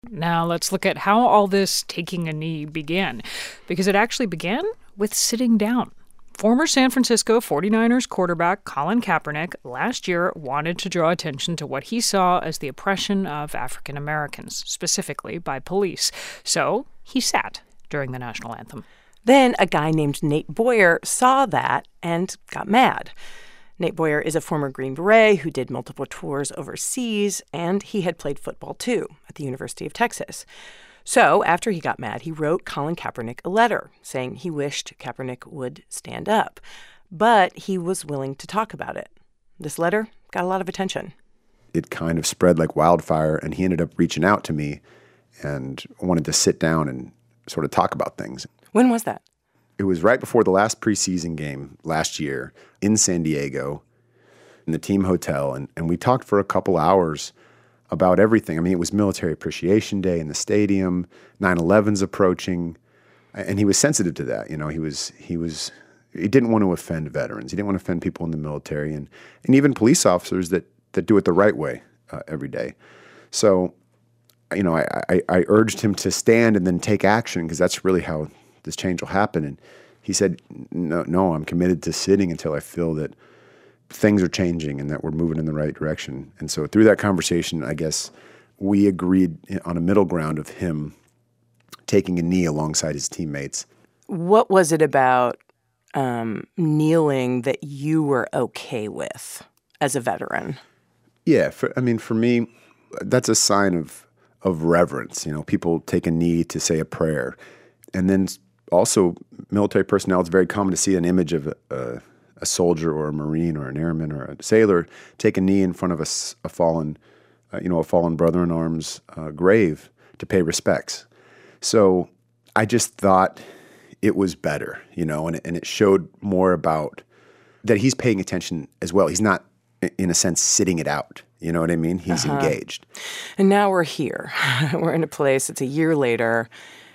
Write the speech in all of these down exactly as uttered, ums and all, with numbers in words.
Now let's look at how all this taking a knee began, because it actually began with sitting down. Former San Francisco forty-niners quarterback Colin Kaepernick last year wanted to draw attention to what he saw as the oppression of African Americans, specifically by police. So he sat during the national anthem. Then a guy named Nate Boyer saw that and got mad. Nate Boyer is a former Green Beret who did multiple tours overseas, and he had played football, too, at the University of Texas. So after he got mad, he wrote Colin Kaepernick a letter saying he wished Kaepernick would stand up, but he was willing to talk about it. This letter got a lot of attention. It kind of spread like wildfire, and he ended up reaching out to me and wanted to sit down and sort of talk about things. When was that? It was right before the last preseason game last year in San Diego in the team hotel, and, and we talked for a couple hours about everything. I mean, it was Military Appreciation Day in the stadium, nine eleven's approaching, and he was sensitive to that. You know, he was he was he didn't want to offend veterans. He didn't want to offend people in the military and, and even police officers that, that do it the right way uh, every day. So, you know, I, I, I urged him to stand and then take action, because that's really how this change will happen. And he said, no, no, I'm committed to sitting until I feel that things are changing and that we're moving in the right direction. And so through that conversation, I guess we agreed on a middle ground of him taking a knee alongside his teammates. What was it about um, kneeling that you were okay with as a veteran? Yeah, for, I mean, for me, that's a sign of of reverence. You know, people take a knee to say a prayer. And then also, military personnel, it's very common to see an image of a, a soldier or a Marine or an airman or a sailor take a knee in front of a, a fallen, uh, you know, a fallen brother in arms uh, grave to pay respects. So I just thought it was better, you know, and, and it showed more about that he's paying attention as well. He's not, in a sense, sitting it out. You know what I mean? He's uh-huh. engaged. And now we're here. We're in a place, it's a year later,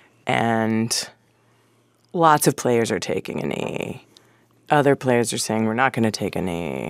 and lots of players are taking a knee. Other players are saying, we're not going to take a knee.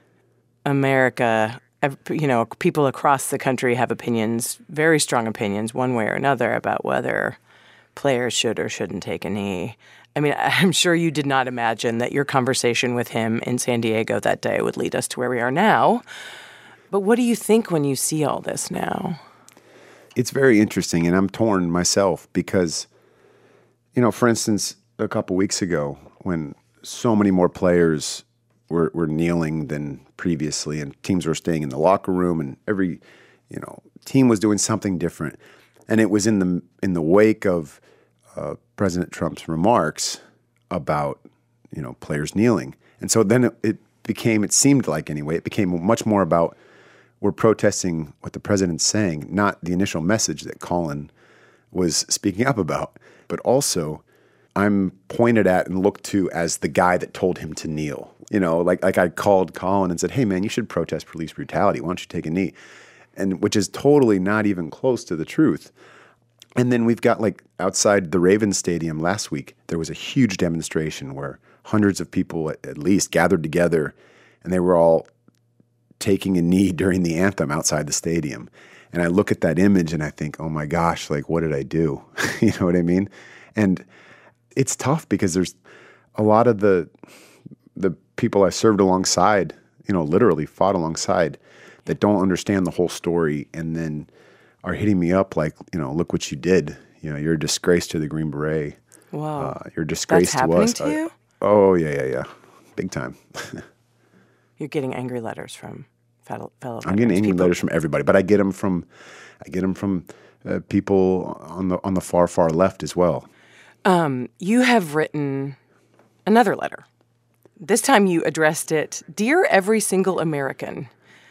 America, you know, people across the country have opinions, very strong opinions, one way or another, about whether players should or shouldn't take a knee. I mean, I'm sure you did not imagine that your conversation with him in San Diego that day would lead us to where we are now. But what do you think when you see all this now? It's very interesting, and I'm torn myself because, you know, for instance, a couple weeks ago when so many more players were, were kneeling than previously, and teams were staying in the locker room, and every, you know, team was doing something different. And it was in the in the wake of uh, President Trump's remarks about, you know, players kneeling. And so then it, it became, it seemed like anyway, it became much more about we're protesting what the president's saying, not the initial message that Colin was speaking up about. But also, I'm pointed at and looked to as the guy that told him to kneel. You know, like like I called Colin and said, hey, man, you should protest police brutality. Why don't you take a knee? And which is totally not even close to the truth. And then we've got, like, outside the Ravens Stadium last week, there was a huge demonstration where hundreds of people at, at least gathered together, and they were all taking a knee during the anthem outside the stadium. And I look at that image and I think, oh my gosh, like, what did I do? You know what I mean? And it's tough because there's a lot of the the people I served alongside, you know, literally fought alongside, that don't understand the whole story and then are hitting me up like, you know, look what you did. You know, you're a disgrace to the Green Beret. Wow. Uh, you're a disgrace That's to us. That's happening to you? I, oh, yeah, yeah, yeah. Big time. You're getting angry letters from fellow fellow I'm getting angry people. letters from everybody, but I get them from I get them from uh, people on the on the far far left as well. Um, you have written another letter. This time you addressed it, "Dear every single American."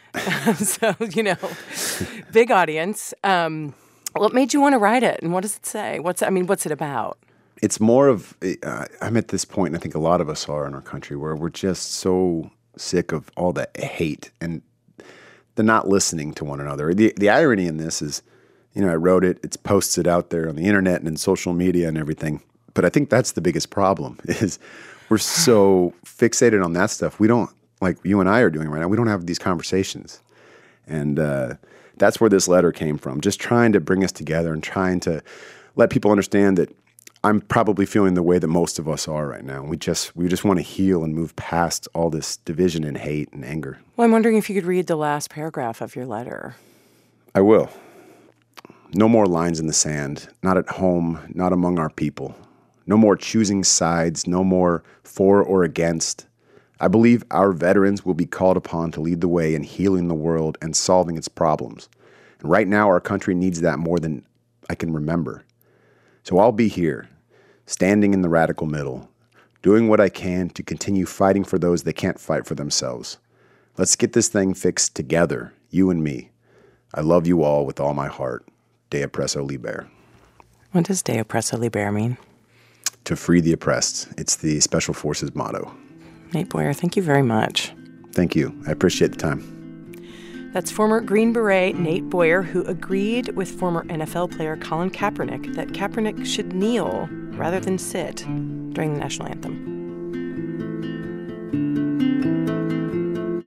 So, you know, big audience. Um, what made you want to write it, and what does it say? What's I mean, what's it about? It's more of uh, I'm at this point, and I think a lot of us are in our country, where we're just so sick of all the hate and the not listening to one another. The the irony in this is, you know, I wrote it, it's posted out there on the internet and in social media and everything. But I think that's the biggest problem is we're so fixated on that stuff. We don't, like you and I are doing right now, we don't have these conversations. And uh, That's where this letter came from, just trying to bring us together and trying to let people understand that I'm probably feeling the way that most of us are right now. We just we just want to heal and move past all this division and hate and anger. Well, I'm wondering if you could read the last paragraph of your letter. I will. No more lines in the sand, not at home, not among our people. No more choosing sides, no more for or against. I believe our veterans will be called upon to lead the way in healing the world and solving its problems. And right now, our country needs that more than I can remember. So I'll be here, standing in the radical middle, doing what I can to continue fighting for those that can't fight for themselves. Let's get this thing fixed together, you and me. I love you all with all my heart. De oppresso liber. What does De oppresso liber mean? To free the oppressed. It's the Special Forces motto. Nate Boyer, thank you very much. Thank you. I appreciate the time. That's former Green Beret Nate Boyer, who agreed with former N F L player Colin Kaepernick that Kaepernick should kneel rather than sit during the national anthem.